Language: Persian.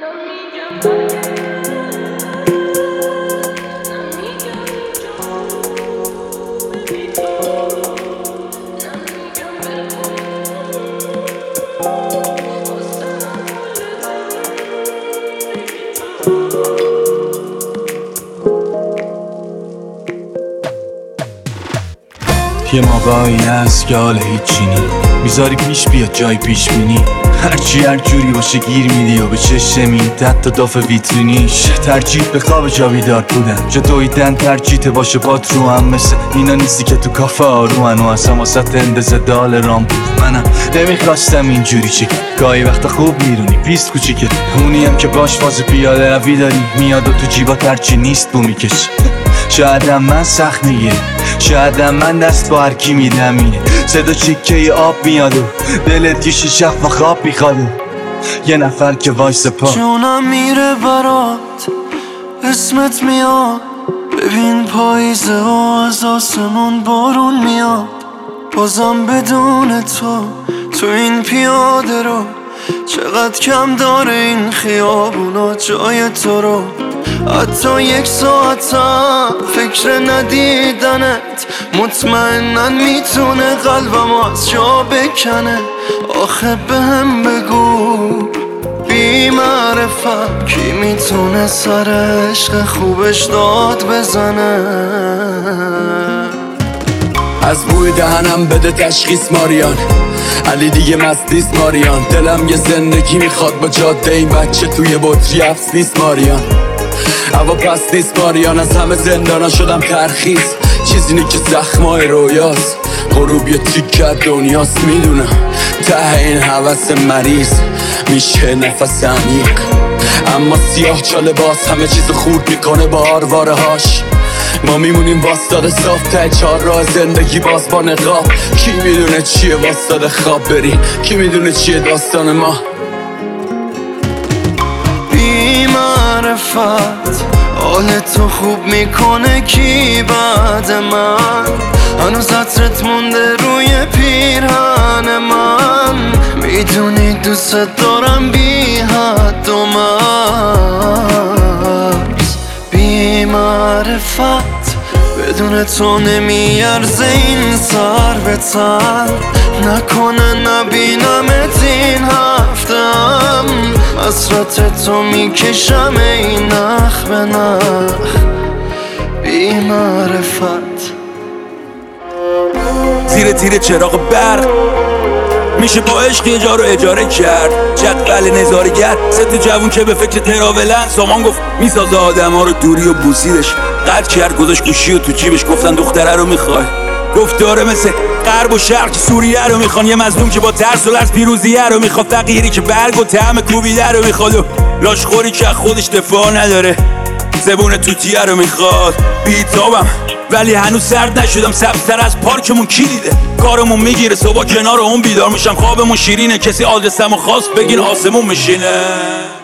یه موقعی هست که حال هیچی نی میذاری پیش بیاد جای پیش بینی، هرچی هر جوری باشه گیر میدی و به چشم میدت تا داف ویترینیش. ترجیح به خواب جا بیدار بودن، جا دویدن ترجیحت باشه بات رو هم، مثل اینا نیستی که تو کافه آرومن و اصلا واسه اندازه دال رام بود. منم نمیخواستم اینجوری چی، گاهی وقتا خوب میرونی پیست کوچیکه، اونی هم که باش فاز پیاده روی داری میاد و تو جیبات هرچی نیست بو میکش. شایدم من سخت میگیره، شایدم من دست با هرکی میدمینه، صدا چیکه آب میاد و دلت یه شیشه و خواب میخواد، یه نفر که وایس پا جونم میره برات، اسمت میاد، ببین پاییزه و از آسمون بارون میاد، بازم بدون تو این پیاده رو، چقدر کم داره این خیابونا جای تو رو. حتی یک ساعتم فکر ندیدنت، مطمئنن میتونه قلبم از جا بکنه. آخه بهم بگو بی معرفت کی میتونه سر عشق خوبش داد بزنه. از بوی دهنم بده تشخیص ماریان، علی دیگه مست نیست ماریان، دلم یه زندگی میخواد با جاده این بچه توی بطری افس نیست ماریان، هوا پس نیست ماریان، از همه زندانا شدم ترخیص، چیزی نی که زخمای رویاست، غروب یه تیکه دنیاست، میدونم ته این حوث مریض میشه نفس عمیق، اما سیاه چاله باز همه چیز خورد میکنه با آرواره هاش. ما میمونیم واسطاده صاف ته چهار راه زندگی باز با نقاب، کی میدونه چیه واسطاده خواب بریم، کی میدونه چیه داستان ما. بی معرفت حال تو خوب میکنه کی بعد من، هنوز عطرت مونده روی پیرهن من، میدونی دوست دارم بی حد و مرز. بی معرفت بدون تو نمیارزه این سر به تن، نکنه نبینمت این هفتم، حسرت تو میکشم این نخ به نخ. بی معرفت زیر تیر چراغ برق میشه با عشق یه جا رو اجاره کرد، جدول نظارگر ست جوون که به فکر تراولن، سامان گفت میسازه آدم ها رو دوری و بوسیدش، قد کرد گذاشت گوشی و تو جیبش، گفتن دختره رو میخوای، گفت داره مثل غرب و شرق که سوریه رو میخوان، یه مظلوم که با ترس و لرز پیروزیه رو میخواد، فقیری که برگ و طعم کوبیده رو میخواد و لاشخوری که خودش دفاع نداره، زبون توتیه رو میخواد. بیتابم ولی هنوز سرد نشدم، سبزتر از پارکمون کی دیده، کارمون میگیره صبح کنار اون بیدار میشم، خوابمون شیرینه، کسی آدرسمو خواست بگین آسمون میشینه.